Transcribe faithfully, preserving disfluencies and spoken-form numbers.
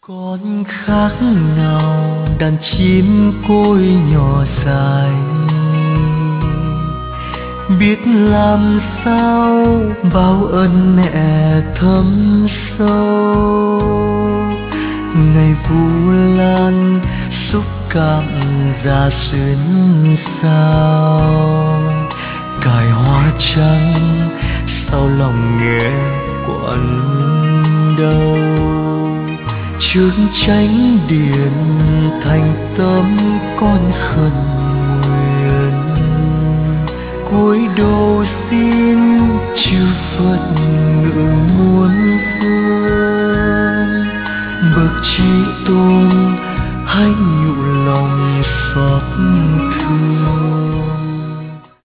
Con khác nào đàn chim côi nhỏ dài, biết làm sao báo ơn mẹ thấm sâu. Ngày Vu Lan xúc cảm ra xuyên sao, cài hoa trắng sau lòng nghe quặn đau. Trước chánh điện thành tâm con khẩn nguyện, cúi đầu xin